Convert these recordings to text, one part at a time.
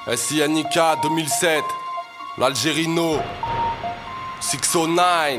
SINIK 2007, l'Algérino, 609,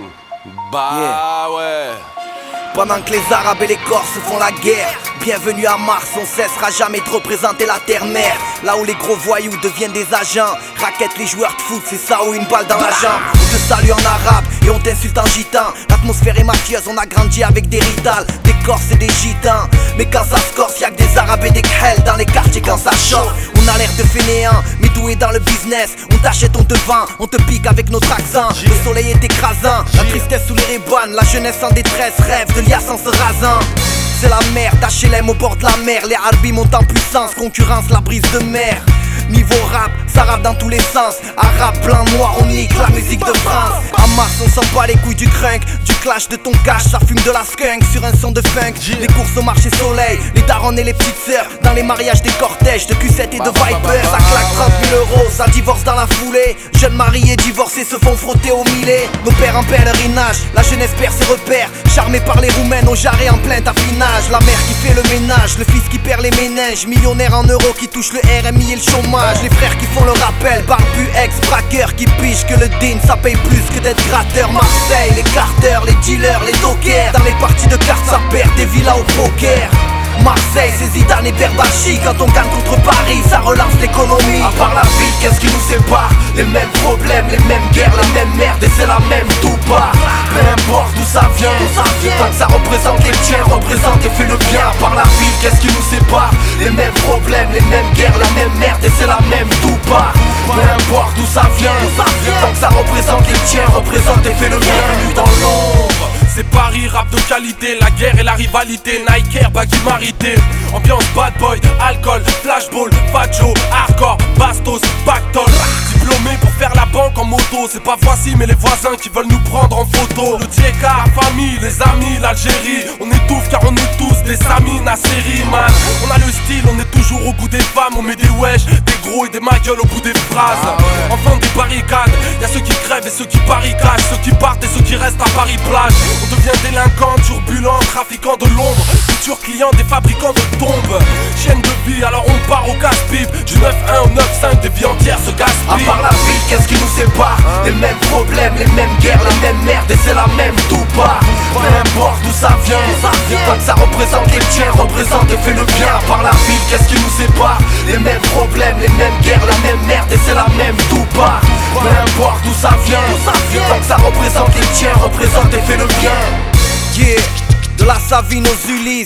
bah ouais. Pendant que les Arabes et les Corses font la guerre, bienvenue à Mars, on cessera jamais de représenter la terre-mère. Là où les gros voyous deviennent des agents, raquettent les joueurs de foot, c'est ça ou une balle dans la jambe. On te salue en arabe et on t'insulte en gitan. L'atmosphère est mafieuse, on a grandi avec des ritals, des Corses et des gitans. Mais quand ça se corse, y'a que des Arabes et des Khel dans les quartiers quand ça chauffe. On a l'air de fainéants, mais doués dans le business. On t'achète, on te vend, on te pique avec notre accent. Le soleil est écrasant, la tristesse sous les ribanes, la jeunesse en détresse, rêve de liasse en se rasant. C'est la merde, HLM au bord de la mer. Les Arbis montent en puissance, concurrence la brise de mer. Niveau rap, ça rappe dans tous les sens. Arabe, blanc, noir, on nique la musique de France. À Mars, on s'en bat les couilles du crunk, du clash de ton cash, ça fume de la skunk sur un son de funk. Les courses au marché soleil, les darons et les petites sœurs, dans les mariages des cortèges de Q7 et de Viper. Ça claque 30 000 euros, ça divorce dans la foulée. Jeunes mariés divorcés se font frotter au millet. Nos pères en pèlerinage, la jeunesse perd ses repères. Charmés par les roumaines au jarret en plein affinage. La mère qui fait le ménage, le fils qui perd les méninges. Millionnaire en euros qui touche le RMI et le chômage. Les frères qui font le rappel, barbu, ex-braqueur qui pige que le din ça paye plus que d'être gratteur. Marseille, les carters, les dealers, les dockers. Dans les parties de cartes ça perd des villas au poker. Marseille, c'est Zidane et Berbachi. Quand on gagne contre Paris, ça relance l'économie. À part la ville, qu'est-ce qui nous sépare? Les mêmes problèmes, les mêmes guerres, la même merde et c'est la même tout part. Peu importe d'où ça vient, tant que ça représente les tiens, représente et fait le bien. À part la ville, qu'est-ce qui nous sépare? Les mêmes problèmes, les mêmes guerres, la même merde et c'est la même tout part. Peu importe d'où ça vient, tant que ça représente les tiens, représente et fait le bien. Bienvenue dans l'ombre. C'est Paris, rap de qualité, la guerre et la rivalité, Nike Air, baggy marité. Ambiance bad boy, alcool, flashball, fajo, hardcore, bastos, pactole. Diplômé pour faire la banque en moto, c'est pas voici mais les voisins qui veulent nous prendre en photo. Le Dieka, la famille, les amis, l'Algérie, on étouffe car on est tous des samines à série, man. On a le style, on est toujours au goût des femmes, on met des wesh, des gros et des ma gueule au bout des phrases. Enfant des barricades, y'a ceux qui crèvent et ceux qui barricadent, ceux qui partent et ceux qui restent à Paris-Plage. On devient délinquant, turbulent, trafiquant de l'ombre, futurs clients des fabricants de tombes. Chaîne de vie, alors on part au casse-pipe. Du 9-1 au 9-5, des vies entières se gaspillent. À part la ville, qu'est-ce qui nous sépare? Les mêmes problèmes, les mêmes guerres, la même merde et c'est la même tout part. Peu importe d'où ça vient, tant que ça représente les tiens, représente et fait le bien. À part la ville, qu'est-ce qui nous sépare? Les mêmes problèmes, les mêmes guerres, la même merde et c'est la même tout part. Peu importe d'où ça vient, tant que ça représente les tiens, représente et fait le bien. Yeah, de la Savine aux Ulysses,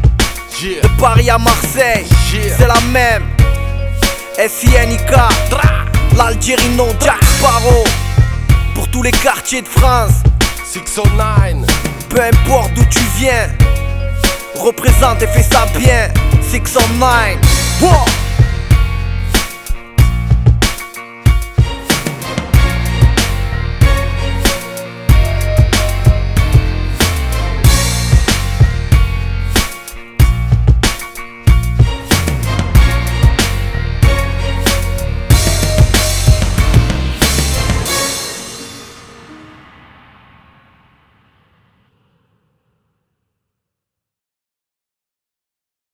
de Paris à Marseille, c'est la même. SINIK, l'Algérino, Jack Sparrow, pour tous les quartiers de France. 609, peu importe d'où tu viens, représente et fais ça bien. 609, wow.